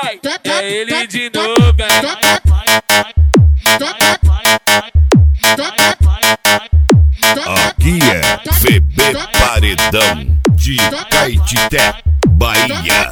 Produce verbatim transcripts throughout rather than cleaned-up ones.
vai, é ele de novo, hein? Aqui é V B Paredão de Caetité, Bahia.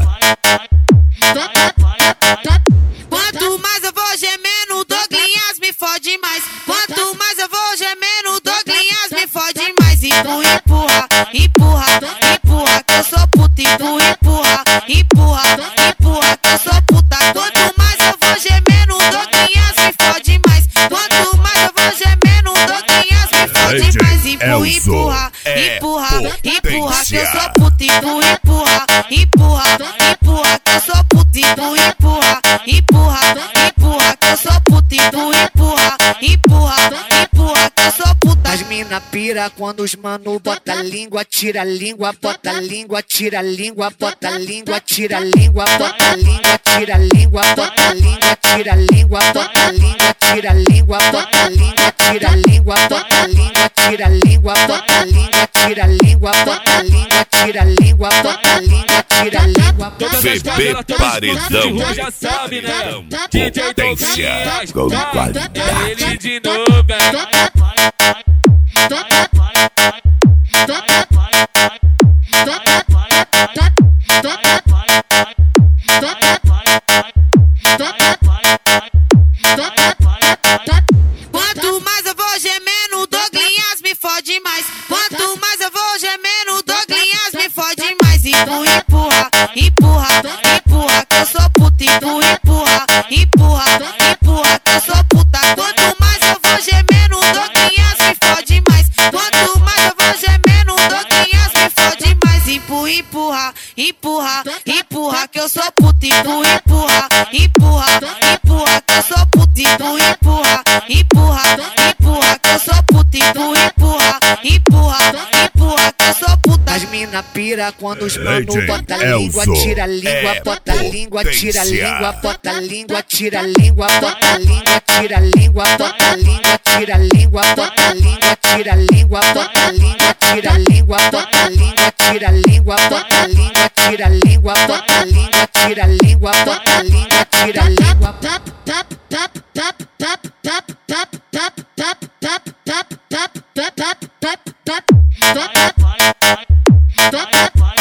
Quanto mais eu vou gemendo, Douglinhas me fode mais. Quanto mais eu vou gemendo, Douglinhas me fode mais. Empurra, empurra, empurra, empurra, que eu sou puta. Empurra, empurra, empurra, empurra, que eu sou puta. Quanto mais eu vou gemendo, Douglinhas me fode mais. Quanto mais eu vou gemendo, Douglinhas me fode mais. Empurra, empurra, empurra, empurra, que eu sou puta. Empurra, empurra, empurra, empurra, que eu sou puta. Empurra, empurra, empurra, empurra, que eu sou puta. Empurra, empurra, empurra, empurra, que eu sou puta. As mina pira quando os mano bota a língua, tira a língua, bota a língua, tira a língua, bota a língua, tira a língua, bota a língua, tira a língua, bota a língua, tira a língua, bota a língua, tira a língua, bota a língua, tira a língua, bota a língua, tira a língua, bota a língua, tira a língua, bota a língua, tira a língua, bota a língua, tira a língua. V B Paredão, já sabe, né? D J potência com é qualidade. ele de novo, hein? Quanto mais eu vou gemendo, Douglinhas me fode mais. Quanto mais eu vou gemendo, Douglinhas me fode mais. Empurra, empurra, empurra, empurra, que eu sou puta. Empurra, empurra, empurra, empurra, que eu sou puta. Quanto mais eu vou gemendo, Douglinhas me fode mais. Quanto mais eu vou gemendo, Douglinhas me fode mais. Empurra, empurra, empurra, empurra, que eu sou puta. Empurra, empurra, empurra, empurra, que eu sou puta. Empurra, empurra, empurra, empurra, que eu sou puta. Empurra, empurra, empurra, empurra, que eu sou puta. As mina pira quando os mano D J bota a língua, Elzo tira a língua, é bota a língua, tira a potência. língua, bota a língua, tira a língua, bota a língua, tira a língua, bota a língua, tira a língua, bota a língua, tira a língua, bota a língua, tira a língua, bota a língua, tira a língua, bota a língua, tira a língua, bota a língua, tira a língua, bota a língua, tira a língua. Tap tap tap tap tap tap tap tap tap tap tap tap tap tap tap tap tap tap